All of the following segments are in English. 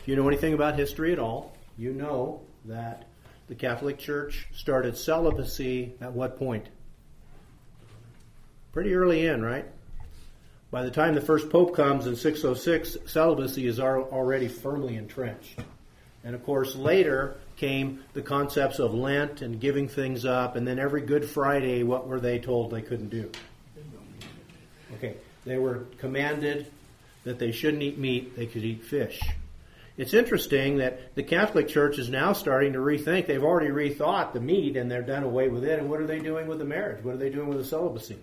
If you know anything about history at all, you know that the Catholic Church started celibacy at what point? Pretty early in, right? By the time the first Pope comes in 606, celibacy is already firmly entrenched. And of course, later came the concepts of Lent and giving things up, and then every Good Friday, what were they told they couldn't do? Okay, they were commanded that they shouldn't eat meat, they could eat fish. It's interesting that the Catholic Church is now starting to rethink. They've already rethought the meat, and they're done away with it. And what are they doing with the marriage? What are they doing with the celibacy?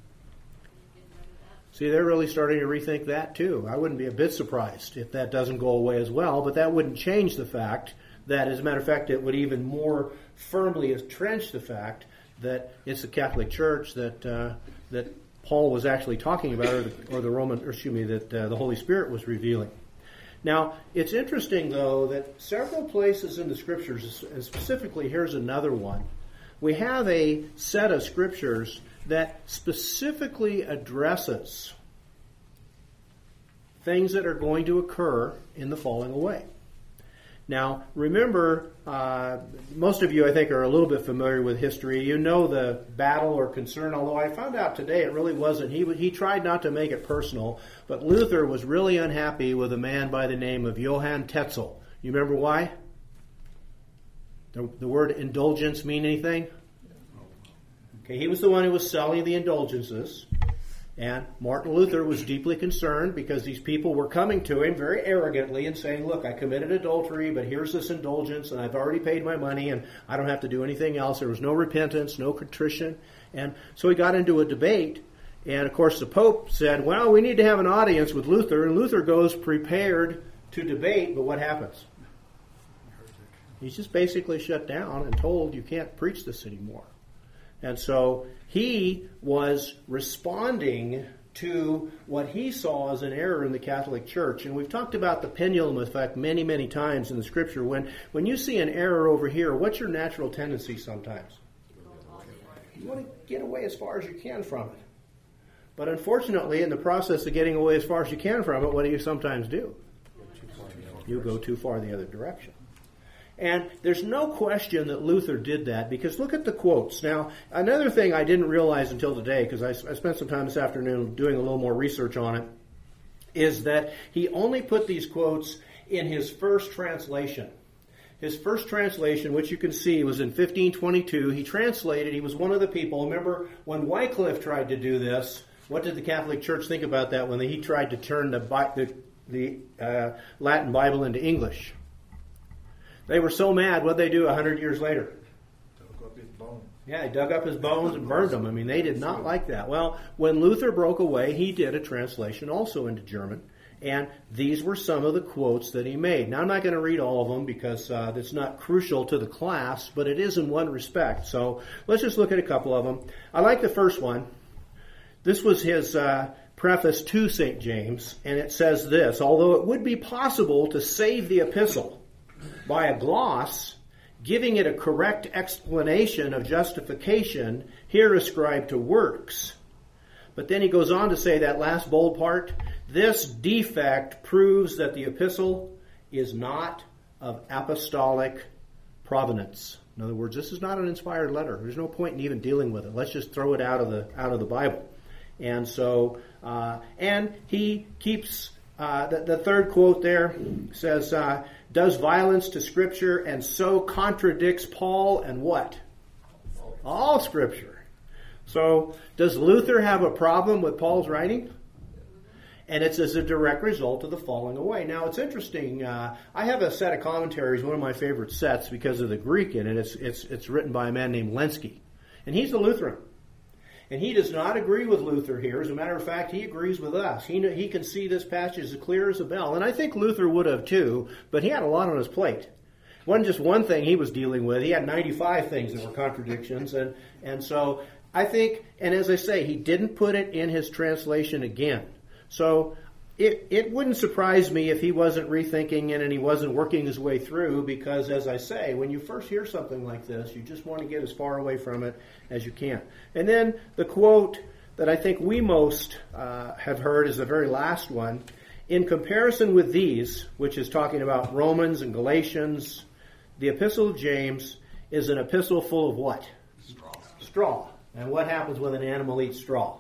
See, they're really starting to rethink that too. I wouldn't be a bit surprised if that doesn't go away as well, but that wouldn't change the fact that, as a matter of fact, it would even more firmly entrench the fact that it's the Catholic Church that Paul was actually talking about, that the Holy Spirit was revealing. Now, it's interesting, though, that several places in the Scriptures, and specifically here's another one, we have a set of Scriptures that specifically addresses things that are going to occur in the falling away. Now, remember, most of you, I think, are a little bit familiar with history. You know the battle or concern, although I found out today it really wasn't. He tried not to make it personal, but Luther was really unhappy with a man by the name of Johann Tetzel. You remember why? The word indulgence mean anything? Okay, he was the one who was selling the indulgences. And Martin Luther was deeply concerned because these people were coming to him very arrogantly and saying, look, I committed adultery, but here's this indulgence, and I've already paid my money, and I don't have to do anything else. There was no repentance, no contrition. And so he got into a debate, and of course the Pope said, well, we need to have an audience with Luther, and Luther goes prepared to debate, but what happens? He's just basically shut down and told you can't preach this anymore. And so he was responding to what he saw as an error in the Catholic Church. And we've talked about the pendulum effect many, many times in the Scripture. When you see an error over here, what's your natural tendency sometimes? You want to get away as far as you can from it. But unfortunately, in the process of getting away as far as you can from it, what do you sometimes do? You go too far the other direction. And there's no question that Luther did that, because look at the quotes. Now, another thing I didn't realize until today, because I spent some time this afternoon doing a little more research on it, is that he only put these quotes in his first translation. His first translation, which you can see, was in 1522. He translated, he was one of the people. Remember, when Wycliffe tried to do this, what did the Catholic Church think about that when he tried to turn the Latin Bible into English? They were so mad, what'd they do 100 years later? Dug up his bones. Yeah, he dug up his bones and burned them. I mean, they did not like that. Well, when Luther broke away, he did a translation also into German. And these were some of the quotes that he made. Now, I'm not going to read all of them because it's not crucial to the class, but it is in one respect. So let's just look at a couple of them. I like the first one. This was his preface to St. James, and it says this: although it would be possible to save the epistle by a gloss, giving it a correct explanation of justification here ascribed to works. But then he goes on to say that last bold part, this defect proves that the epistle is not of apostolic provenance. In other words, this is not an inspired letter. There's no point in even dealing with it. Let's just throw it out of the Bible. And so, and he keeps, the third quote there says, does violence to Scripture and so contradicts Paul and what? All Scripture. So, does Luther have a problem with Paul's writing? And it's as a direct result of the falling away. Now, it's interesting. I have a set of commentaries, one of my favorite sets, because of the Greek in it. It's written by a man named Lenski. And he's a Lutheran. And he does not agree with Luther here. As a matter of fact, he agrees with us. He can see this passage as clear as a bell. And I think Luther would have too, but he had a lot on his plate. It wasn't just one thing he was dealing with. He had 95 things that were contradictions. And so I think, and as I say, he didn't put it in his translation again. So it wouldn't surprise me if he wasn't rethinking it and he wasn't working his way through, because, as I say, when you first hear something like this, you just want to get as far away from it as you can. And then the quote that I think we most have heard is the very last one, in comparison with these, which is talking about Romans and Galatians, the epistle of James is an epistle full of what? Straw. Straw. And what happens when an animal eats straw?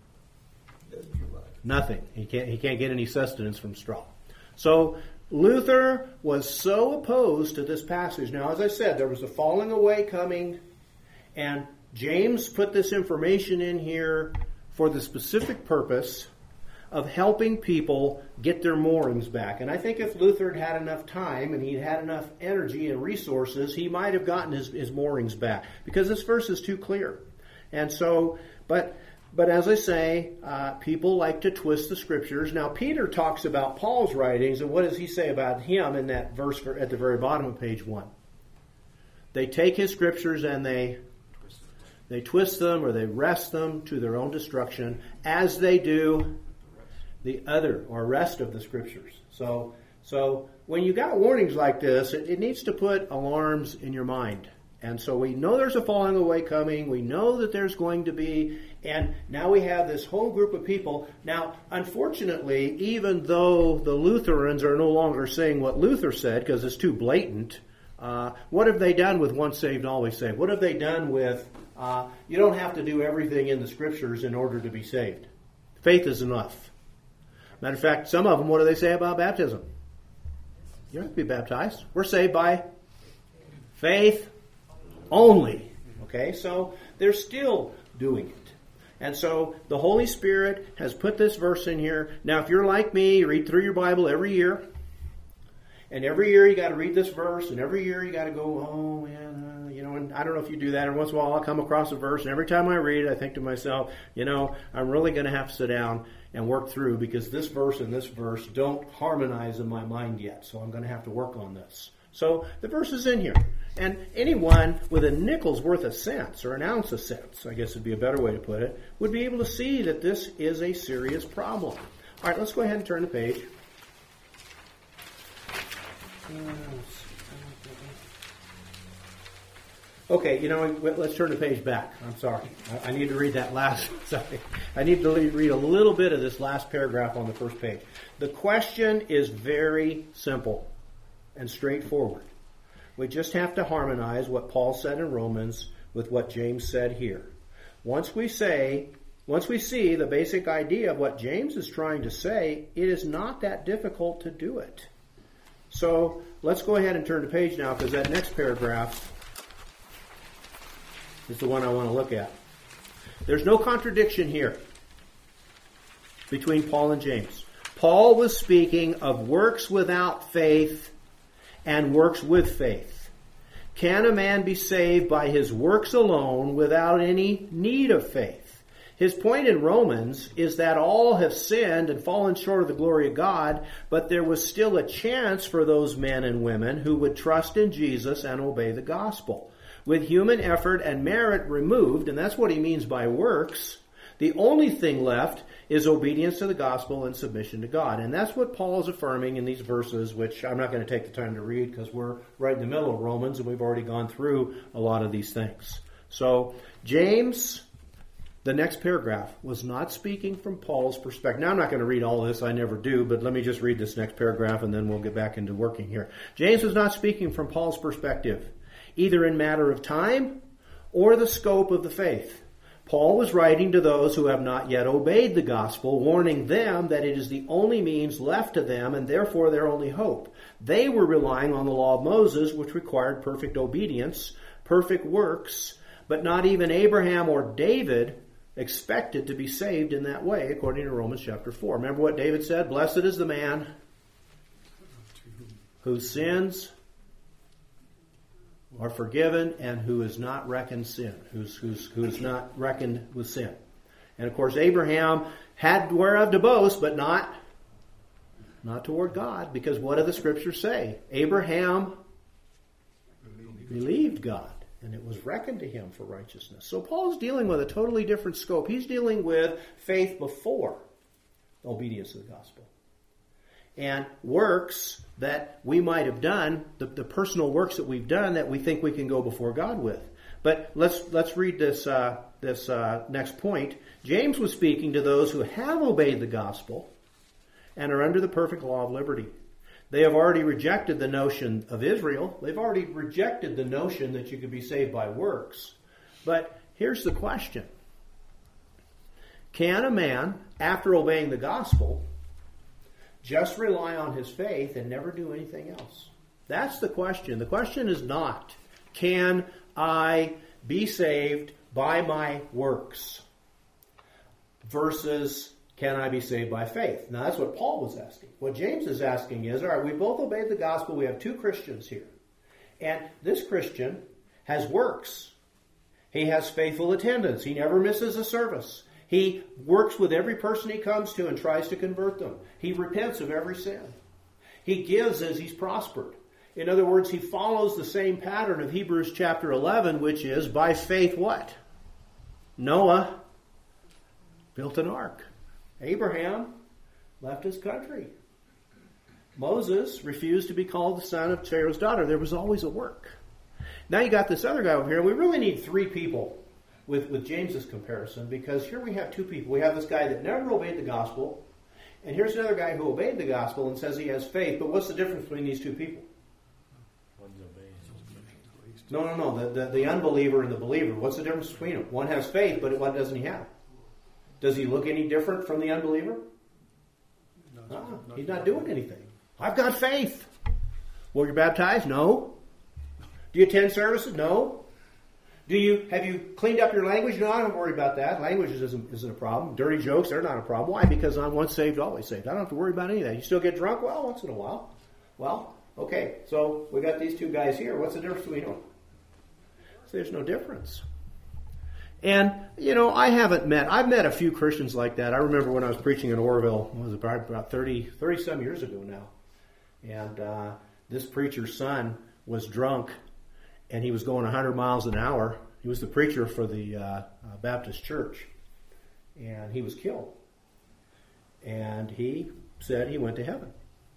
Nothing. He can't get any sustenance from straw. So Luther was so opposed to this passage. Now, as I said, there was a falling away coming, and James put this information in here for the specific purpose of helping people get their moorings back. And I think if Luther had had enough time and he'd had enough energy and resources, he might have gotten his moorings back, because this verse is too clear. And so, but as I say, people like to twist the Scriptures. Now, Peter talks about Paul's writings, and what does he say about him in that verse at the very bottom of page 1? They take his Scriptures and they twist them, or they wrest them to their own destruction, as they do the other or rest of the Scriptures. So when you got warnings like this, it needs to put alarms in your mind. And so we know there's a falling away coming. We know that there's going to be, and now we have this whole group of people. Now, unfortunately, even though the Lutherans are no longer saying what Luther said because it's too blatant, what have they done with once saved, always saved? What have they done with, you don't have to do everything in the Scriptures in order to be saved. Faith is enough. Matter of fact, some of them, what do they say about baptism? You don't have to be baptized. We're saved by faith only. Okay, so they're still doing it. And so the Holy Spirit has put this verse in here. Now, if you're like me, you read through your Bible every year. And every year you got to read this verse. And every year you got to go, oh man, and I don't know if you do that. And once in a while I'll come across a verse. And every time I read it, I think to myself, I'm really going to have to sit down and work through, because this verse and this verse don't harmonize in my mind yet. So I'm going to have to work on this. So the verse is in here. And anyone with a nickel's worth of sense, or an ounce of sense, I guess would be a better way to put it, would be able to see that this is a serious problem. All right, let's go ahead and turn the page. Okay, let's turn the page back. I'm sorry. I need to read that last. Sorry. I need to read a little bit of this last paragraph on the first page. The question is very simple and straightforward. We just have to harmonize what Paul said in Romans with what James said here. Once we see the basic idea of what James is trying to say, it is not that difficult to do it. So let's go ahead and turn the page now, because that next paragraph is the one I want to look at. There's no contradiction here between Paul and James. Paul was speaking of works without faith and works with faith. Can a man be saved by his works alone without any need of faith? His point in Romans is that all have sinned and fallen short of the glory of God, but there was still a chance for those men and women who would trust in Jesus and obey the gospel. With human effort and merit removed, and that's what he means by works, the only thing left is obedience to the gospel and submission to God. And that's what Paul is affirming in these verses, which I'm not going to take the time to read because we're right in the middle of Romans and we've already gone through a lot of these things. So James, the next paragraph, was not speaking from Paul's perspective. Now I'm not going to read all this, I never do, but let me just read this next paragraph and then we'll get back into working here. James was not speaking from Paul's perspective, either in matter of time or the scope of the faith. Paul was writing to those who have not yet obeyed the gospel, warning them that it is the only means left to them and therefore their only hope. They were relying on the law of Moses, which required perfect obedience, perfect works, but not even Abraham or David expected to be saved in that way, according to Romans chapter 4. Remember what David said? Blessed is the man whose sins are forgiven and who is not reckoned sin, who is not reckoned with sin. And of course Abraham had whereof to boast, but not toward God, because what do the scriptures say? Abraham believed God, and it was reckoned to him for righteousness. So Paul's dealing with a totally different scope. He's dealing with faith before obedience to the gospel. And works that we might have done, the personal works that we've done that we think we can go before God with. But let's read this next point. James was speaking to those who have obeyed the gospel and are under the perfect law of liberty. They have already rejected the notion of Israel. They've already rejected the notion that you could be saved by works. But here's the question. Can a man, after obeying the gospel, just rely on his faith and never do anything else? That's the question. The question is not, can I be saved by my works? Versus, can I be saved by faith? Now that's what Paul was asking. What James is asking is, all right, we both obeyed the gospel. We have two Christians here. And this Christian has works. He has faithful attendance. He never misses a service. He works with every person he comes to and tries to convert them. He repents of every sin. He gives as he's prospered. In other words, he follows the same pattern of Hebrews chapter 11, which is, by faith what? Noah built an ark. Abraham left his country. Moses refused to be called the son of Pharaoh's daughter. There was always a work. Now you got this other guy over here. We really need three people with James's comparison, because here we have two people. We have this guy that never obeyed the gospel, and here's another guy who obeyed the gospel and says he has faith. But what's the difference between these two people? No. The unbeliever and the believer. What's the difference between them? One has faith, but what doesn't he have? Does he look any different from the unbeliever? He's not doing anything. I've got faith. Well, you're baptized? No. Do you attend services? No. Have you cleaned up your language? No, I don't worry about that. Language isn't a problem. Dirty jokes, they're not a problem. Why? Because I'm once saved, always saved. I don't have to worry about any of that. You still get drunk? Well, once in a while. Well, okay. So we got these two guys here. What's the difference between them? So there's no difference. And, I've met a few Christians like that. I remember when I was preaching in Oroville, it was about 30-some years ago now. And this preacher's son was drunk, and he was going 100 miles an hour. He was the preacher for the Baptist church, and he was killed. And he said he went to heaven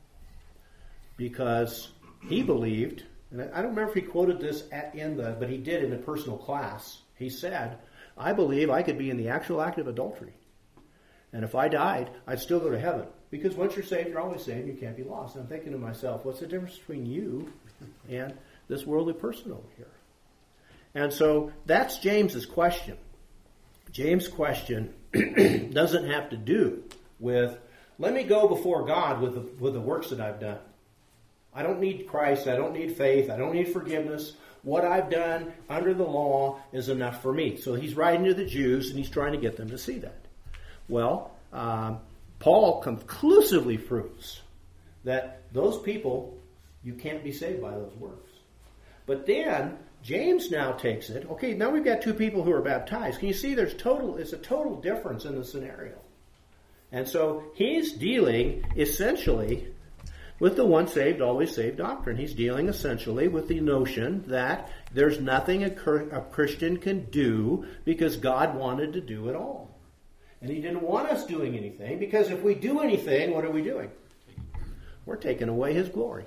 because he believed, and I don't remember if he quoted this but he did in a personal class. He said, I believe I could be in the actual act of adultery. And if I died, I'd still go to heaven. Because once you're saved, you're always saved. You can't be lost. And I'm thinking to myself, what's the difference between you and this worldly person over here? And so that's James's question. James' question doesn't have to do with, let me go before God with the works that I've done. I don't need Christ. I don't need faith. I don't need forgiveness. What I've done under the law is enough for me. So he's writing to the Jews, and he's trying to get them to see that. Well, Paul conclusively proves that those people, you can't be saved by those works. But then James now takes it. Okay, now we've got two people who are baptized. Can you see it's a total difference in the scenario. And so he's dealing essentially with the once saved, always saved doctrine. He's dealing essentially with the notion that there's nothing a Christian can do because God wanted to do it all. And he didn't want us doing anything, because if we do anything, what are we doing? We're taking away his glory.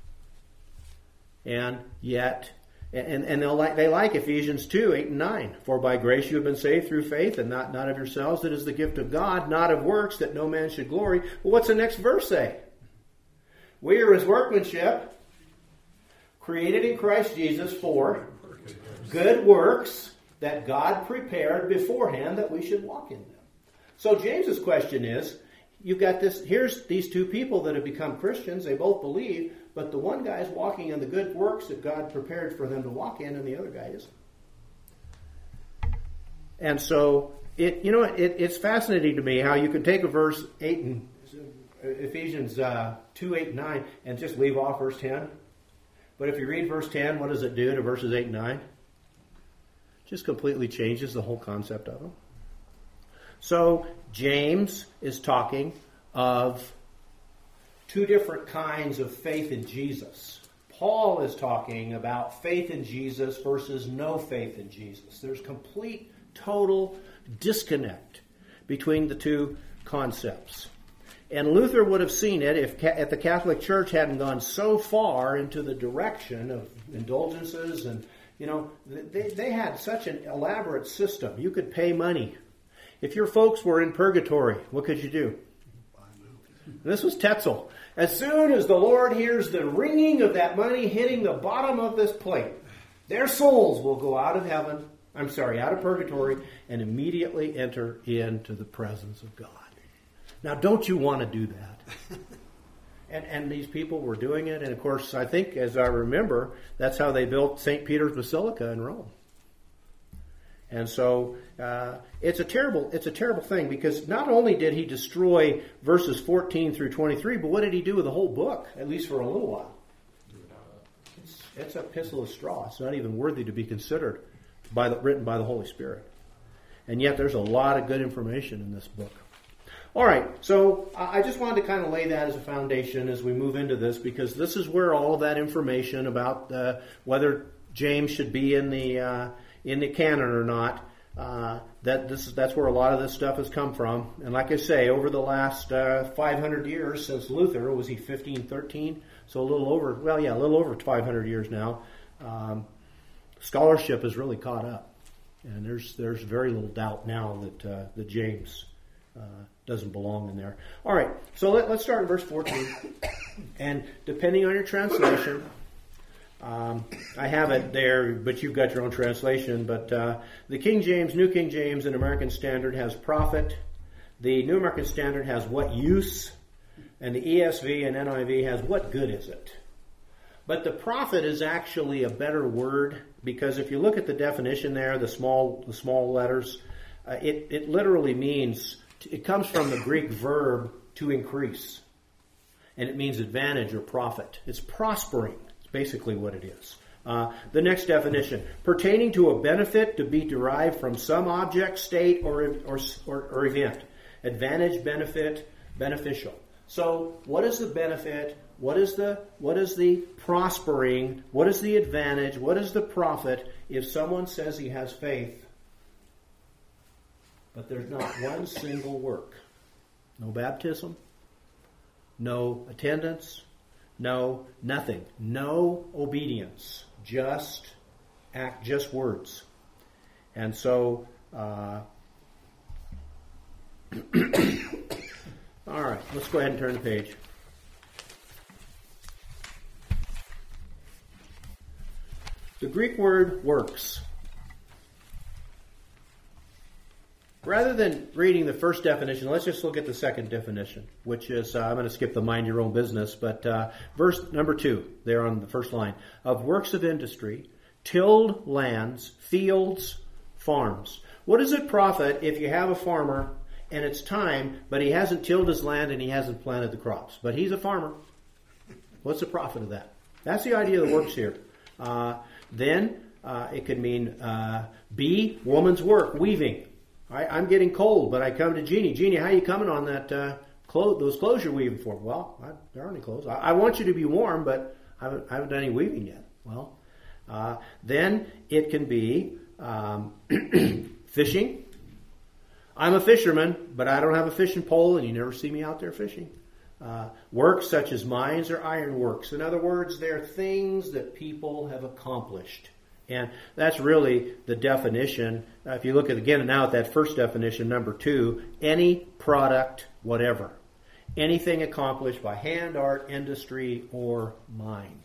And yet, they like Ephesians 2, 8 and 9. For by grace you have been saved through faith, and not of yourselves. It is the gift of God, not of works, that no man should glory. Well, what's the next verse say? We are his workmanship, created in Christ Jesus for good works that God prepared beforehand that we should walk in them. So James's question is, you've got here's these two people that have become Christians. They both believe, but the one guy's walking in the good works that God prepared for them to walk in, and the other guy isn't. And so it's fascinating to me how you can take a verse 8 and Ephesians 2, 8, and 9 and just leave off verse 10. But if you read verse 10, what does it do to verses 8 and 9? Just completely changes the whole concept of them. So James is talking of two different kinds of faith in Jesus. Paul is talking about faith in Jesus versus no faith in Jesus. There's complete, total disconnect between the two concepts. And Luther would have seen it if the Catholic Church hadn't gone so far into the direction of indulgences. And, they had such an elaborate system. You could pay money. If your folks were in purgatory, what could you do? And this was Tetzel. As soon as the Lord hears the ringing of that money hitting the bottom of this plate, their souls will go out of heaven, out of purgatory, and immediately enter into the presence of God. Now, don't you want to do that? And these people were doing it. And, of course, I think, as I remember, that's how they built St. Peter's Basilica in Rome. And so it's a terrible thing, because not only did he destroy verses 14 through 23, but what did he do with the whole book, at least for a little while? It's a epistle of straw. It's not even worthy to be considered written by the Holy Spirit. And yet there's a lot of good information in this book. All right, so I just wanted to kind of lay that as a foundation as we move into this, because this is where all of that information about whether James should be in the canon or not, that's where a lot of this stuff has come from. And like I say, over the last 500 years since Luther, was he 1513? So a little over 500 years now. Scholarship has really caught up, and there's very little doubt now that James doesn't belong in there. All right, so let's start in verse 14. And depending on your translation, I have it there, but you've got your own translation. But the King James, New King James, and American Standard has profit. The New American Standard has what use. And the ESV and NIV has what good is it. But the profit is actually a better word, because if you look at the definition there, the small letters, it literally means, it comes from the Greek verb to increase. And it means advantage or profit. It's prospering. It's basically what it is. The next definition, pertaining to a benefit to be derived from some object, state, or event. Advantage, benefit, beneficial. So what is the benefit? What is the prospering? What is the advantage? What is the profit if someone says he has faith, but there's not one single work? No baptism, no attendance, no nothing, no obedience, just words. And so all right, let's go ahead and turn the page. The Greek word works. Rather than reading the first definition, let's just look at the second definition, which is, I'm going to skip the mind your own business, but verse number 2, there on the first line, of works of industry, tilled lands, fields, farms. What does it profit if you have a farmer and it's time, but he hasn't tilled his land and he hasn't planted the crops? But he's a farmer. What's the profit of that? That's the idea that works here. Then it could mean B, woman's work, weaving. I'm getting cold, but I come to Jeannie. Jeannie, how are you coming on that those clothes you're weaving for? Well, there aren't any clothes. I want you to be warm, but I haven't done any weaving yet. Well, then it can be fishing. I'm a fisherman, but I don't have a fishing pole, and you never see me out there fishing. Works such as mines or ironworks. In other words, they're things that people have accomplished. And that's really the definition. If you look at again now at that first definition, number 2, any product, whatever. Anything accomplished by hand, art, industry, or mind.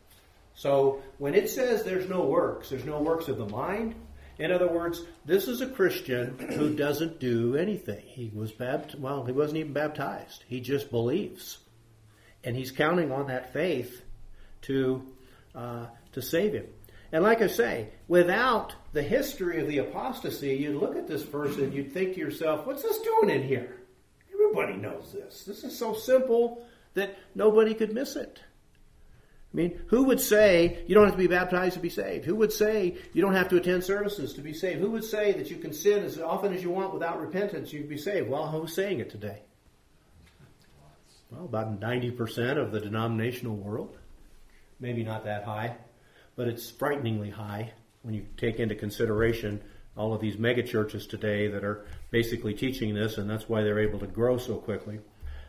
So when it says there's no works of the mind. In other words, this is a Christian who doesn't do anything. He wasn't even baptized. He just believes. And he's counting on that faith to save him. And like I say, without the history of the apostasy, you'd look at this verse and you'd think to yourself, what's this doing in here? Everybody knows this. This is so simple that nobody could miss it. I mean, who would say you don't have to be baptized to be saved? Who would say you don't have to attend services to be saved? Who would say that you can sin as often as you want without repentance, you can be saved? Well, who's saying it today? Well, about 90% of the denominational world. Maybe not that high, but it's frighteningly high when you take into consideration all of these mega churches today that are basically teaching this, and that's why they're able to grow so quickly.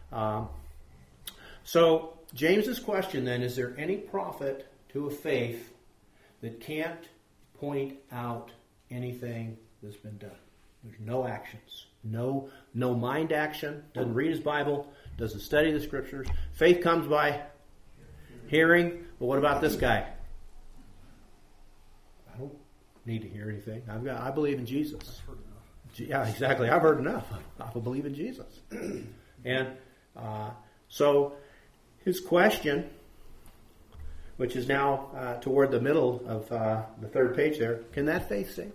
So James's question then, is there any profit to a faith that can't point out anything that's been done? There's no actions. No mind action. Doesn't read his Bible. doesn't study the Scriptures. Faith comes by hearing. Well, what about this guy? I don't need to hear anything. I believe in Jesus. Yeah, exactly. I've heard enough. I believe in Jesus. And so his question, which is now toward the middle of the third page there, can that faith save?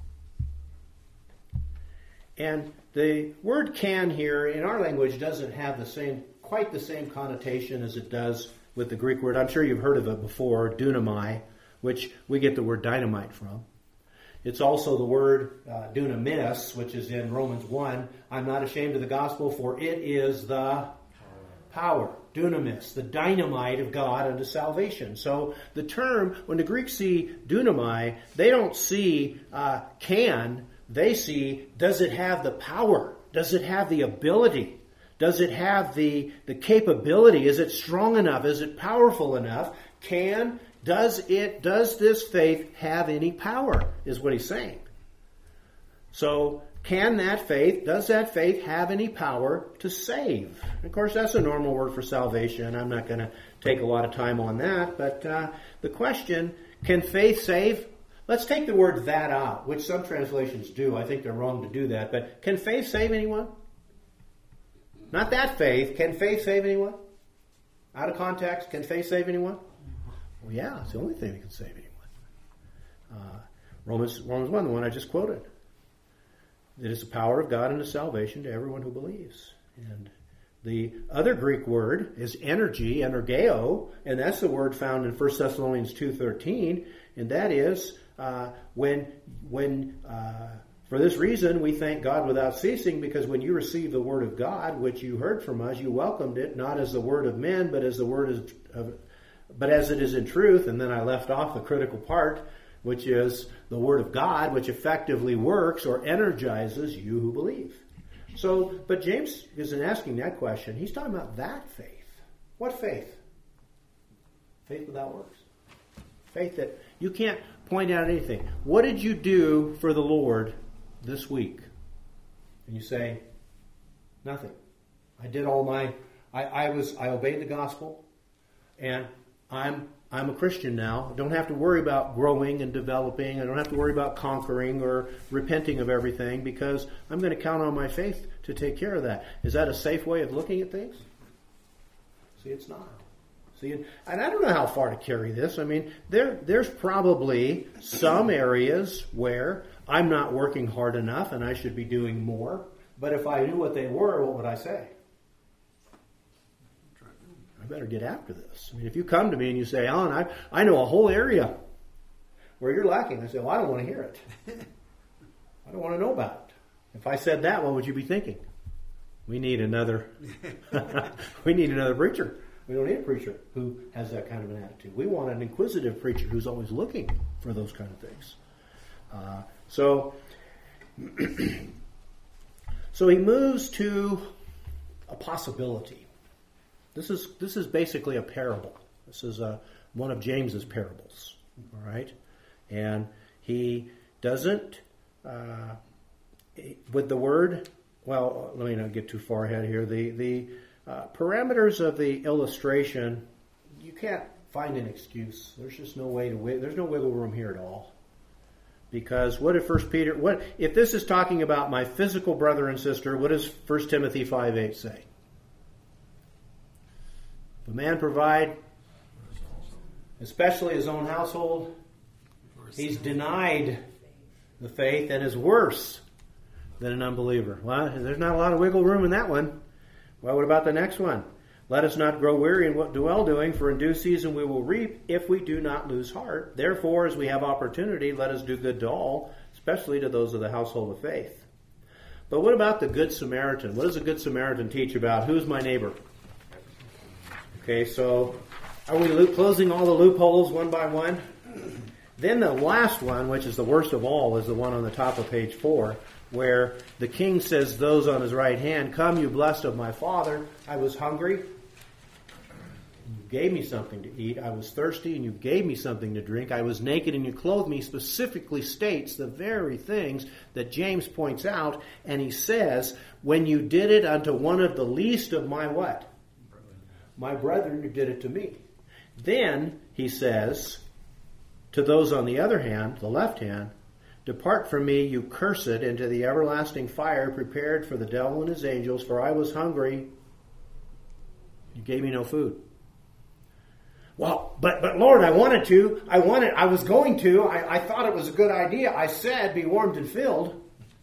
And the word "can" here in our language doesn't have quite the same connotation as it does with the Greek word. I'm sure you've heard of it before, dunamai, which we get the word dynamite from. It's also the word dunamis, which is in Romans 1. I'm not ashamed of the gospel, for it is the power, dunamis, the dynamite of God unto salvation. So the term, when the Greeks see dunamai, they don't see can. They see, does it have the power? Does it have the ability? Does it have the capability? Is it strong enough? Is it powerful enough? Does this faith have any power? Is what he's saying. So, does that faith have any power to save? Of course, that's a normal word for salvation. I'm not going to take a lot of time on that. But the question, can faith save? Let's take the word "that" out, which some translations do. I think they're wrong to do that. But can faith save anyone? Not that faith. Can faith save anyone? Out of context, can faith save anyone? Well, yeah, it's the only thing that can save anyone. Romans 1, the one I just quoted. It is the power of God unto salvation to everyone who believes. And the other Greek word is energy, energeo, and that's the word found in 1 Thessalonians 2:13, and that is for this reason we thank God without ceasing, because when you received the word of God, which you heard from us, you welcomed it, not as the word of men, but as it is in truth. And then I left off the critical part, which is the word of God, which effectively works or energizes you who believe. So, but James isn't asking that question. He's talking about that faith. What faith? Faith without works. Faith that you can't point out anything. What did you do for the Lord this week? And you say, nothing. I did all I obeyed the gospel, and I'm a Christian now. I don't have to worry about growing and developing. I don't have to worry about conquering or repenting of everything, because I'm going to count on my faith to take care of that. Is that a safe way of looking at things? See, it's not. See, and I don't know how far to carry this. I mean, there's probably some areas where I'm not working hard enough and I should be doing more. But if I knew what they were, what would I say? I better get after this. I mean, if you come to me and you say, Alan, I know a whole area where you're lacking, I say, well, I don't want to hear it. I don't want to know about it. If I said that, what would you be thinking? We need another preacher. We don't need a preacher who has that kind of an attitude. We want an inquisitive preacher who's always looking for those kind of things. So he moves to a possibility. This is basically a parable. This is one of James's parables. All right, and he doesn't with the word. Well, let me not get too far ahead here. The parameters of the illustration, you can't find an excuse. There's just no way to. There's no wiggle room here at all. Because what if if this is talking about my physical brother and sister, what does 1 Timothy 5:8 say? If a man provide, especially his own household, he's denied the faith and is worse than an unbeliever. Well, there's not a lot of wiggle room in that one. Well, what about the next one? Let us not grow weary in what well doing, for in due season we will reap if we do not lose heart. Therefore, as we have opportunity, let us do good to all, especially to those of the household of faith. But what about the Good Samaritan? What does the Good Samaritan teach about? Who's my neighbor? Okay, so are we closing all the loopholes one by one? Then the last one, which is the worst of all, is the one on the top of page 4, where the king says those on his right hand, "Come, you blessed of my father, I was hungry, and you gave me something to eat. I was thirsty and you gave me something to drink. I was naked and you clothed me," specifically states the very things that James points out. And he says, "When you did it unto one of the least of my" what? "My brethren, you did it to me." Then he says, to those on the other hand, the left hand, "Depart from me, you cursed, into the everlasting fire prepared for the devil and his angels, for I was hungry. You gave me no food." "Well, but Lord, I was going to. I thought it was a good idea. I said, be warmed and filled."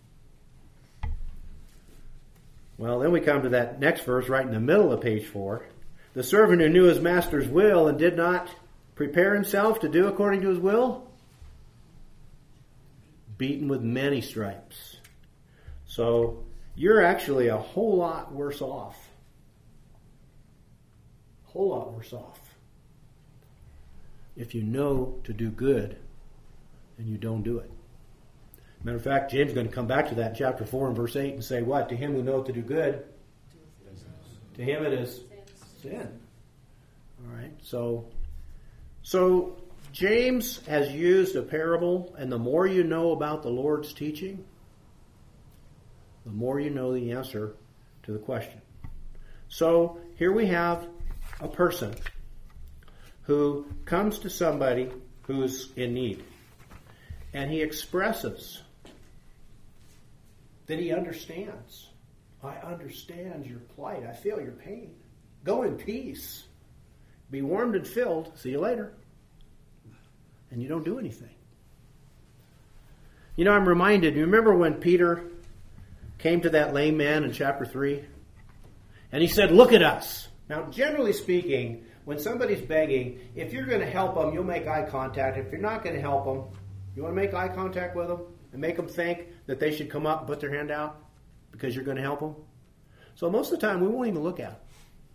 Well, then we come to that next verse right in the middle of page 4. "The servant who knew his master's will and did not prepare himself to do according to his will, beaten with many stripes." So you're actually a whole lot worse off. Whole lot worse off if you know to do good and you don't do it. Matter of fact, James is going to come back to that in chapter 4 and verse 8 and say, what? "To him who knoweth to do good, to him it is sin." All right, so James has used a parable, and the more you know about the Lord's teaching, the more you know the answer to the question. So here we have a person who comes to somebody who's in need, and he expresses that he understands. "I understand your plight. I feel your pain. Go in peace. Be warmed and filled. See you later." And you don't do anything. You know, I'm reminded, you remember when Peter came to that lame man in chapter 3? And he said, "Look at us." Now, generally speaking, when somebody's begging, if you're going to help them, you'll make eye contact. If you're not going to help them, you want to make eye contact with them and make them think that they should come up and put their hand out because you're going to help them. So most of the time, we won't even look at them.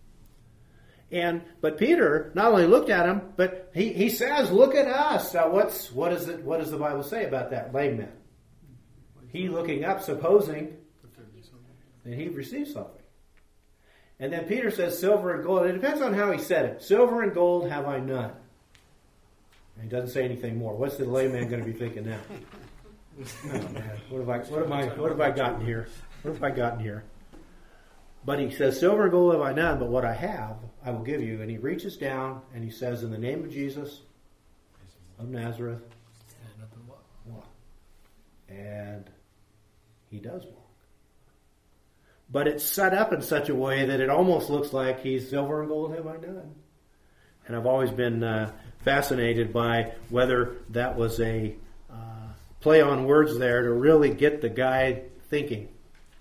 But Peter not only looked at him, but he says, "Look at us." Now, what does the Bible say about that lame man? He looking up, supposing that he received something. And then Peter says, "Silver and gold." It depends on how he said it. "Silver and gold have I none." And he doesn't say anything more. What's the lame man going to be thinking now? Oh man, what have I gotten here? What have I gotten here? But he says, "Silver and gold have I none, but what I have, I will give you." And he reaches down and he says, "In the name of Jesus of Nazareth, walk." And he does walk. But it's set up in such a way that it almost looks like he's "Silver and gold have I none." And I've always been fascinated by whether that was a play on words there to really get the guy thinking.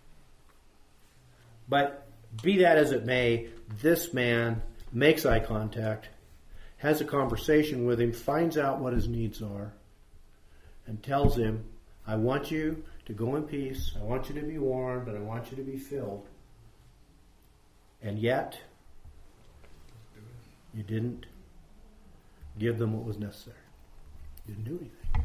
But be that as it may, this man makes eye contact, has a conversation with him, finds out what his needs are, and tells him, "I want you to go in peace, I want you to be warmed, and I want you to be filled." And yet, you didn't give them what was necessary. You didn't do anything.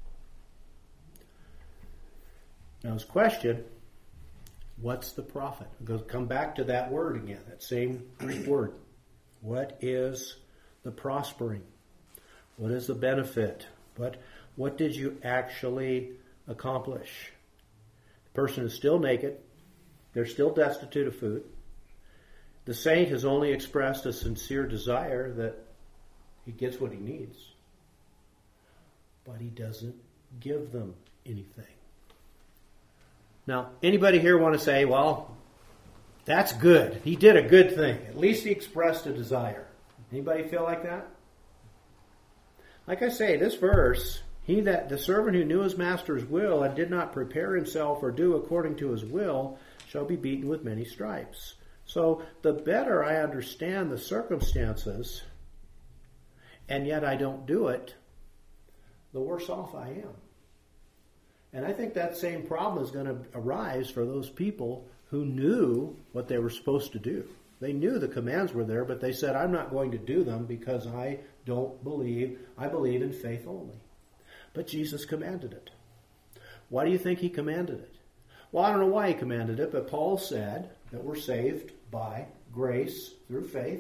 Now his question, what's the profit? Come back to that word again, that same Greek word. What is the prospering? What is the benefit? What did you actually accomplish? The person is still naked. They're still destitute of food. The saint has only expressed a sincere desire that he gets what he needs. But he doesn't give them anything. Now, anybody here want to say, well, that's good. He did a good thing. At least he expressed a desire. Anybody feel like that? Like I say, this verse, the servant who knew his master's will and did not prepare himself or do according to his will shall be beaten with many stripes. So the better I understand the circumstances, and yet I don't do it, the worse off I am. And I think that same problem is going to arise for those people who knew what they were supposed to do. They knew the commands were there, but they said, "I'm not going to do them because I don't believe. I believe in faith only." But Jesus commanded it. Why do you think he commanded it? Well, I don't know why he commanded it, but Paul said that we're saved by grace through faith,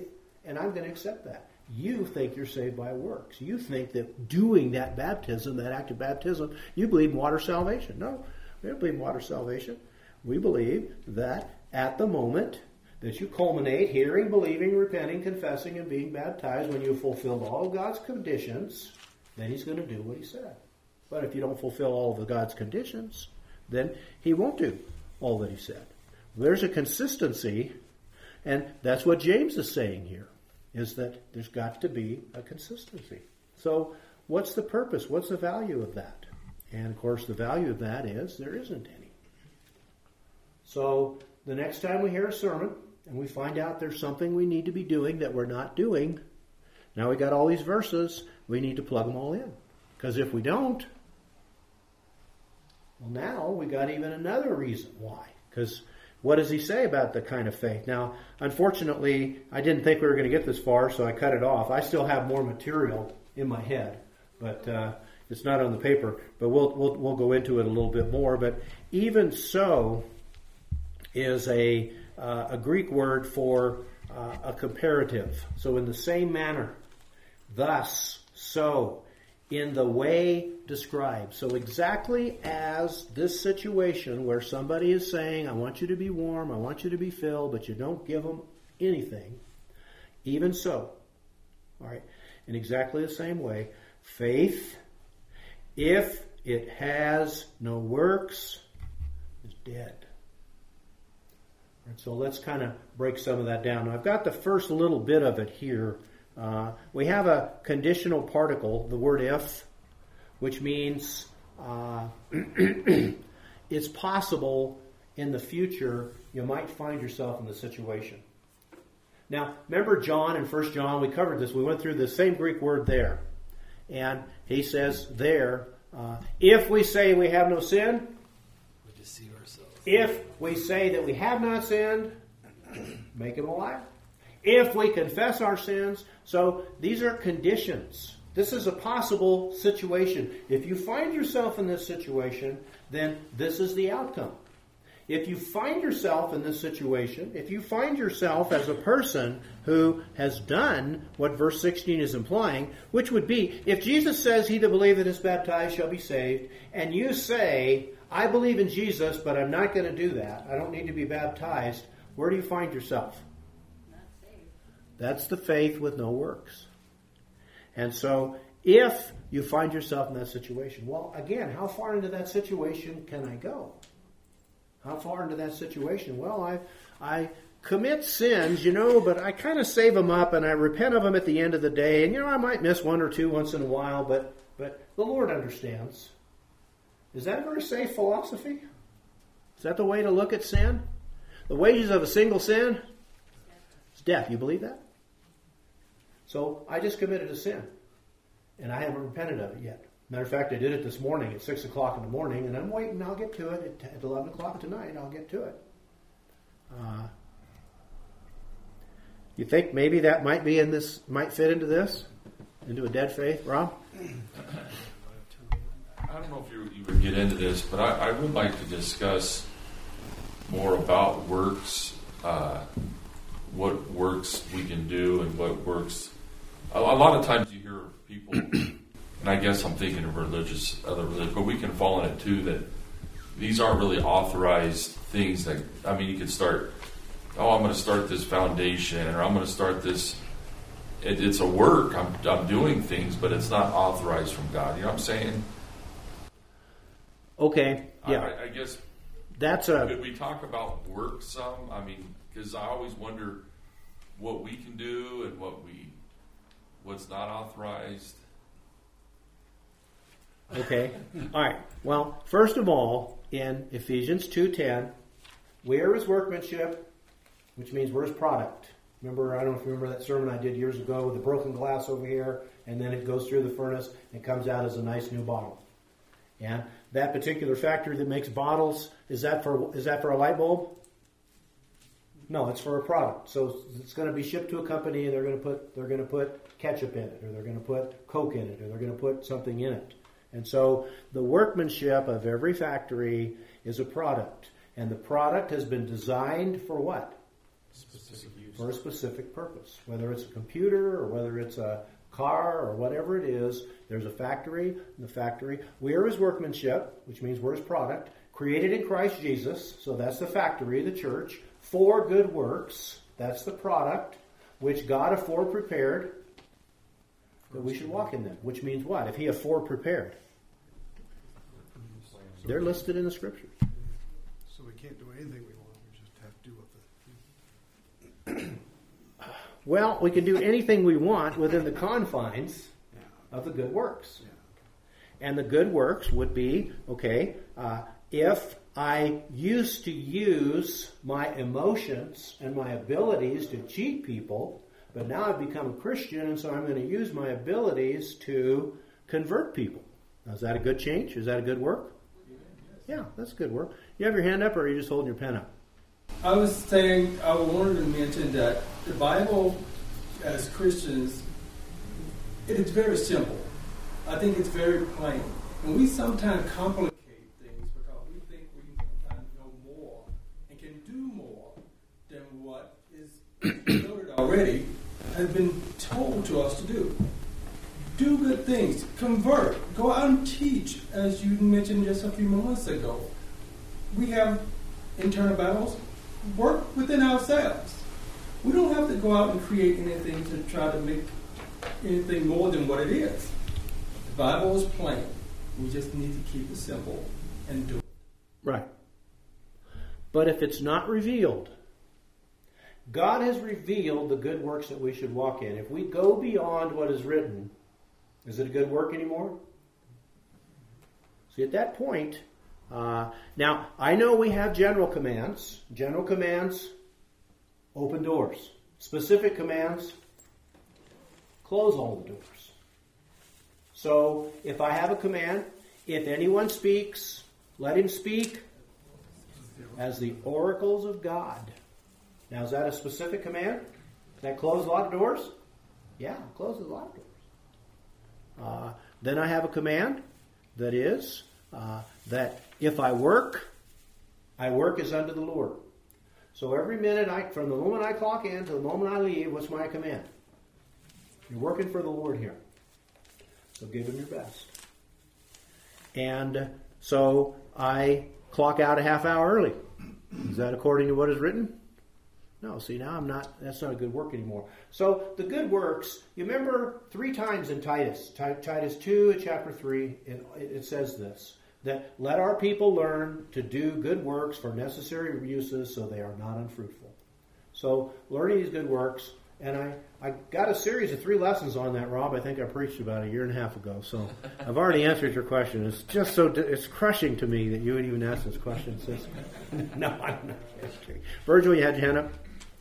and I'm going to accept that. You think you're saved by works. You think that doing that baptism, that act of baptism, you believe in water salvation. No, we don't believe in water salvation. We believe that at the moment that you culminate hearing, believing, repenting, confessing, and being baptized, when you've fulfilled all of God's conditions, then He's going to do what He said. But if you don't fulfill all of God's conditions, then He won't do all that He said. There's a consistency, and that's what James is saying here, is that there's got to be a consistency. So what's the purpose? What's the value of that? And, of course, the value of that is there isn't any. So the next time we hear a sermon and we find out there's something we need to be doing that we're not doing, now we got all these verses, we need to plug them all in. Because if we don't, well, now we got even another reason why. Because what does he say about the kind of faith? Now, unfortunately, I didn't think we were going to get this far, so I cut it off. I still have more material in my head, but it's not on the paper. But we'll go into it a little bit more. But even so is a Greek word for a comparative. So in the same manner, thus, so, in the way described. So exactly as this situation where somebody is saying, I want you to be warm, I want you to be filled, but you don't give them anything, even so, all right, in exactly the same way, faith, if it has no works, is dead. All right, so let's kind of break some of that down. Now, I've got the first little bit of it here. We have a conditional particle, the word if, which means it's possible in the future you might find yourself in the situation. Now, remember John in 1 John, we covered this. We went through the same Greek word there. And he says there, if we say we have no sin, we deceive ourselves. If we say that we have not sinned, make him a liar. If we confess our sins, so these are conditions. This is a possible situation. If you find yourself in this situation, then this is the outcome. If you find yourself in this situation, if you find yourself as a person who has done what verse 16 is implying, which would be, if Jesus says, he that believeth and is baptized shall be saved, and you say, I believe in Jesus, but I'm not going to do that, I don't need to be baptized, where do you find yourself? That's the faith with no works. And so, if you find yourself in that situation, well, again, how far into that situation can I go? How far into that situation? Well, I commit sins, but I kind of save them up and I repent of them at the end of the day. And, I might miss one or two once in a while, but the Lord understands. Is that a very safe philosophy? Is that the way to look at sin? The wages of a single sin is death. You believe that? So I just committed a sin, and I haven't repented of it yet. Matter of fact, I did it this morning at 6 o'clock in the morning, and I'm waiting. I'll get to it at 11 o'clock tonight. I'll get to it. You think maybe that might fit into this, into a dead faith, Rob? I don't know if you would get into this, but I would like to discuss more about works, what works we can do, and what works. A lot of times you hear people, and I guess I'm thinking of other religious, but we can fall in it too, that these aren't really authorized things that, you could start, I'm going to start this foundation, or I'm going to start this, it's a work, I'm doing things, but it's not authorized from God. You know what I'm saying? Okay, yeah. I guess, that's could we talk about work some? Because I always wonder what we can do and what's not authorized. Okay. All right. Well, first of all, in Ephesians 2:10, we are his workmanship, which means we're his product. Remember, I don't know if you remember that sermon I did years ago with the broken glass over here, and then it goes through the furnace and comes out as a nice new bottle. And that particular factory that makes bottles, is that for a light bulb? No, it's for a product. So it's going to be shipped to a company, and they're going to put ketchup in it, or they're going to put Coke in it, or they're going to put something in it. And so the workmanship of every factory is a product, and the product has been designed for what? Specific use. for a specific purpose. Whether it's a computer or whether it's a car or whatever it is, there's a factory. The factory, we are his workmanship, which means we're his product, created in Christ Jesus. So that's the factory, the church, for good works. That's the product, which God afore prepared that we should walk in them. Which means what? If he afore prepared. They're listed in the Scriptures. So we can't do anything we want. We just have to do with it. Well, we can do anything we want within the confines of the good works. And the good works would be, okay, if I used to use my emotions and my abilities to cheat people, but now I've become a Christian, and so I'm going to use my abilities to convert people. Now, is that a good change? Is that a good work? Yeah, that's good work. You have your hand up, or are you just holding your pen up? I was saying, I wanted to mention that the Bible, as Christians, it is very simple. I think it's very plain. And we sometimes complicate things because we think we can sometimes know more and can do more than what is noted already, has been told to us to do. Do good things. Convert. Go out and teach, as you mentioned just a few moments ago. We have internal battles. Work within ourselves. We don't have to go out and create anything to try to make anything more than what it is. The Bible is plain. We just need to keep it simple and do it. Right. But if it's not revealed, God has revealed the good works that we should walk in. If we go beyond what is written, is it a good work anymore? See, at that point, now, I know we have general commands. General commands, open doors. Specific commands, close all the doors. So, if I have a command, if anyone speaks, let him speak as the oracles of God. Now, is that a specific command? Does that close a lot of doors? Yeah, it closes a lot of doors. Then I have a command that is that if I work as unto the Lord. So every minute, from the moment I clock in to the moment I leave, what's my command? You're working for the Lord here. So give him your best. And so I clock out a half hour early. Is that according to what is written? No, see, now that's not a good work anymore. So the good works, you remember 3 times in Titus, Titus 2, chapter 3, it says this, that let our people learn to do good works for necessary uses so they are not unfruitful. So learning these good works, and I got a series of 3 lessons on that, Rob. I think I preached about a year and a half ago. So I've already answered your question. It's just it's crushing to me that you would even ask this question. No, I'm not kidding. Virgil, you had your hand up?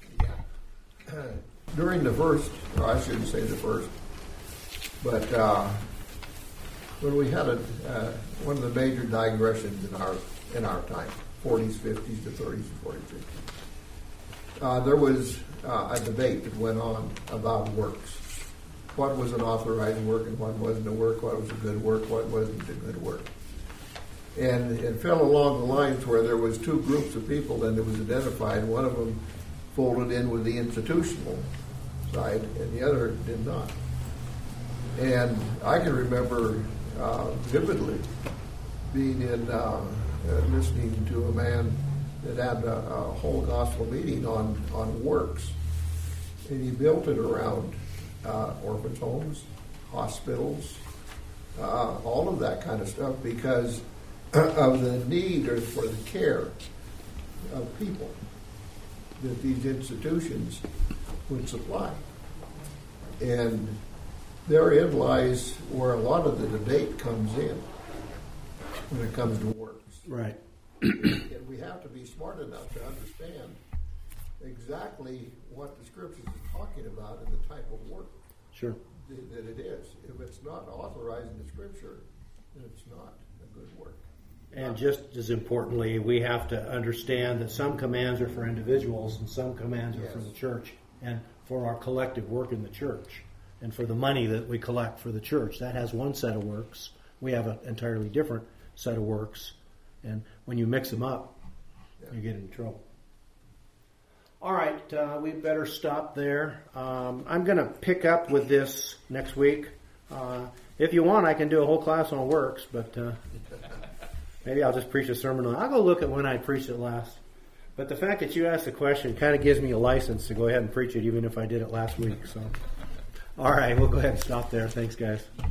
During the first, or I shouldn't say the first, but when we had one of the major digressions in our time, 40s, 50s to 30s and 40s, 50s, there was a debate that went on about works. What was an authorized work and what wasn't a work? What was a good work? What wasn't a good work? And it fell along the lines where there was 2 groups of people, and it was identified. One of them folded in with the institutional side, and the other did not. And I can remember vividly being in listening to a man that had a whole gospel meeting on works, and he built it around orphans' homes, hospitals, all of that kind of stuff, because of the need or for the care of people that these institutions would supply. And therein lies where a lot of the debate comes in when it comes to works. Right. And we have to be smart enough to understand exactly what the Scriptures are talking about and the type of work Sure. that it is. If it's not authorized in the Scripture, then it's not a good work. And just as importantly, we have to understand that some commands are for individuals and some commands are for the church and for our collective work in the church and for the money that we collect for the church. That has one set of works. We have an entirely different set of works. And when you mix them up, you get in trouble. All right, we better stop there. I'm going to pick up with this next week. If you want, I can do a whole class on works, but maybe I'll just preach a sermon on it. I'll go look at when I preached it last. But the fact that you asked the question kind of gives me a license to go ahead and preach it, even if I did it last week. So, all right, we'll go ahead and stop there. Thanks, guys.